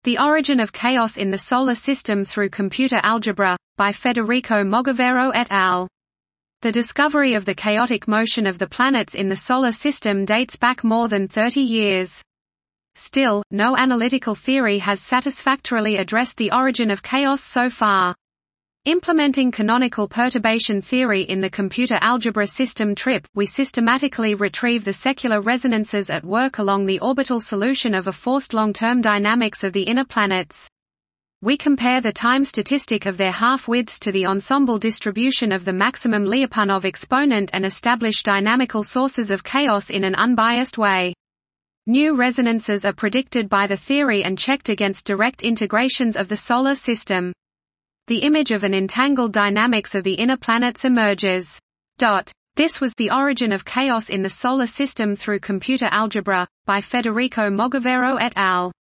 The Origin of Chaos in the Solar System Through Computer Algebra, by Federico Mogavero et al. The discovery of the chaotic motion of the planets in the Solar System dates back more than 30 years. Still, no analytical theory has satisfactorily addressed the origin of chaos so far. Implementing canonical perturbation theory in the computer algebra system TRIP, we systematically retrieve the secular resonances at work along the orbital solution of a forced long-term dynamics of the inner planets. We compare the time statistic of their half-widths to the ensemble distribution of the maximum Lyapunov exponent and establish dynamical sources of chaos in an unbiased way. New resonances are predicted by the theory and checked against direct integrations of the Solar System. The image of an entangled dynamics of the inner planets emerges. This was The Origin of Chaos in the Solar System Through Computer Algebra, by Federico Mogavero et al.